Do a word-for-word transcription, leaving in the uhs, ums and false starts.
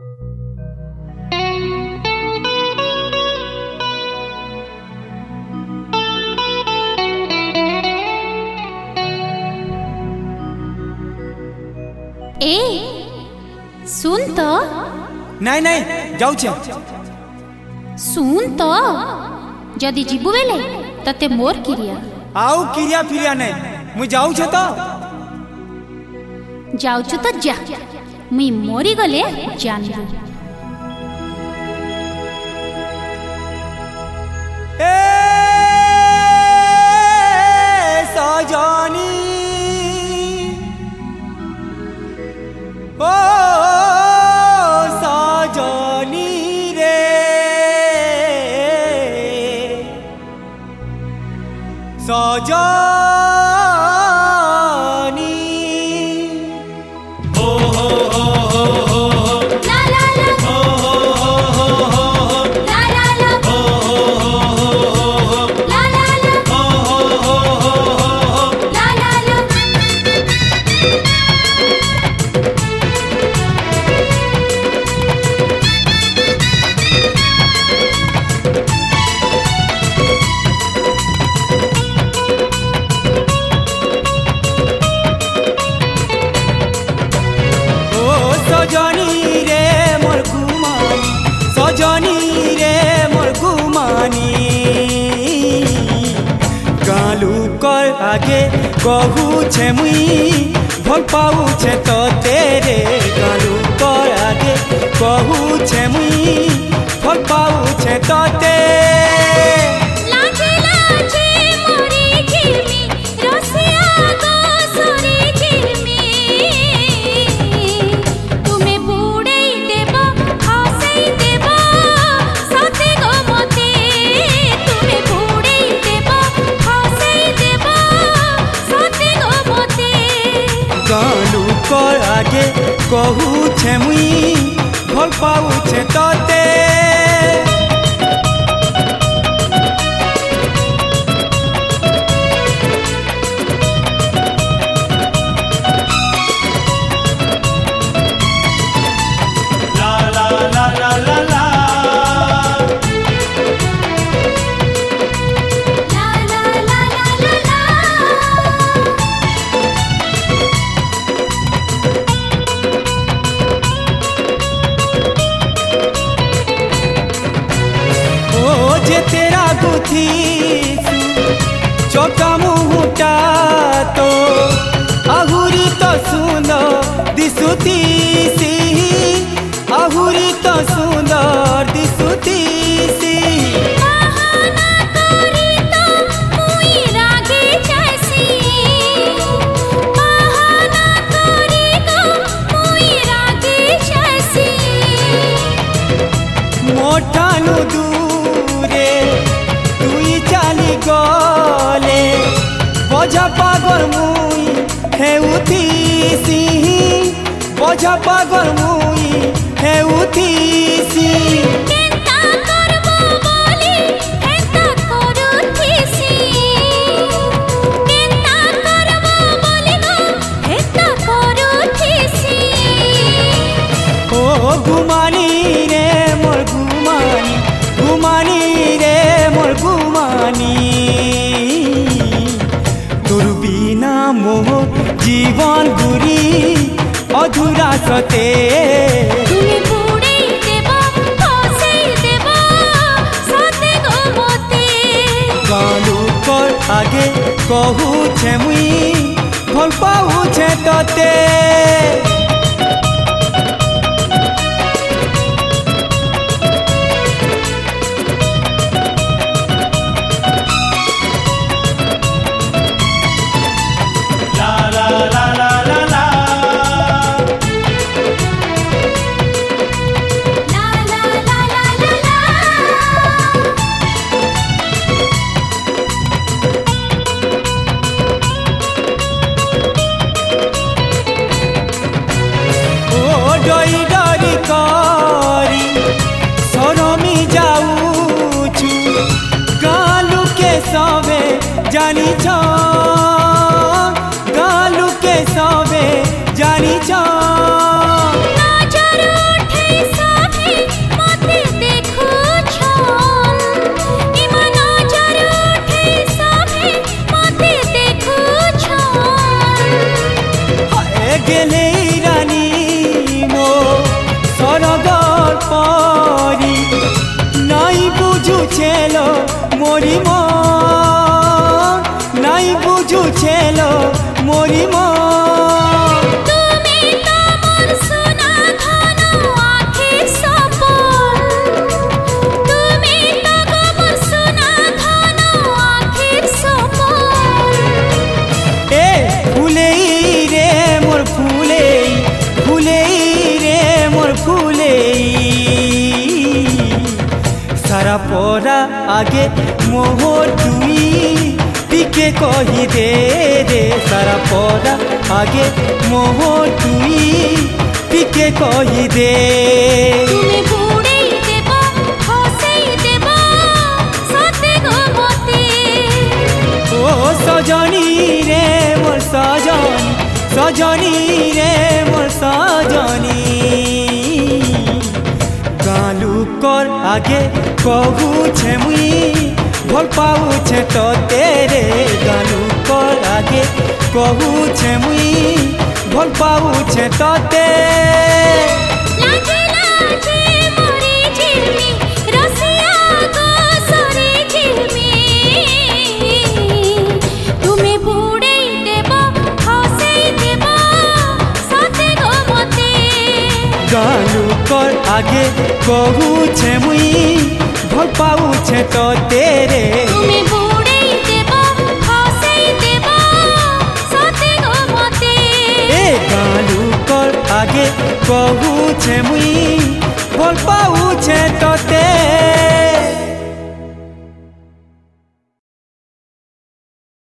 ए सुन तो। नहीं नहीं जाऊ सुन तो जदि जीवु बेले तते मोर क्रिया आउ क्रिया फिरिया नहीं मु जाऊ छे तो जाऊ तो जा मुई मोरी गले जानबू। ए सजनी ओ सजनी रे सजनी सजनी रे मोर गुमानी गालू कर आगे कहू छे मुई भल पाऊ छे तो तेरे गालू कर आगे कहू छे मुई भल पाऊ छे तो तेरे आगे कहू छे मुई भल पाऊ छे तोते ला ला ला ला ला ला जे तेरा गुथी चौका मुहुटा तो आहुरी तो सुंदर दिसुती सी आहुरी तो सुंदर दिसुती सी मोठानु दूरे तुई चाली गले बोझा पागल मुई हेउथीसी बोझा पागल मुई हेउथीसी केंता करबो बोली हेता करूथीसी केंता करबो बोली गो हेता करूथीसी ओ गुमानी रे मोर गुमानी गुमानी रे मोर गुमानी तोर बिना मोह जीवन गुरी अधूरा सते तुमी बुड़े देबो फसे देबो सते गो मोते गालू कर आगे कहू छे मुई भल पाऊ छे तोते मोरी मो তুমি তো মোর সোনা ধন আখির সপন তুমি তো গো মোর সোনা ধন আখির সপন এ ফুলেই রে মোর ফুলেই ফুলেই রে মোর ফুলেই সারা পরা আগে মোহর তুই টিকে কহি দে রে সারা পরা আগে মোহর তুই টিকে কহি দে তুমি বুড়েই দেব হসেই দেব সতে গো মতে ও সজনী রে মোর সজনী সজনী রে মোর সজনী গালু কর আগে কহুছে মুই ভাল পাউছে তোতে রে গালু কর আগে কহুছে মুই ভাল পাউছে তোতে লাজে লাজে মরি ঝিমি রসিয়া গো সরে ঝিমি তুমি বুড়েই দেব হসেই দেব সতে গো মতে গালু কর আগে কহুছে মুই ভাল পাউছে তোতে রে তুমি বুড়েই দেব হসেই দেব সতে গো মতে এ গালু কর আগে কহুছে মুই ভাল পাউ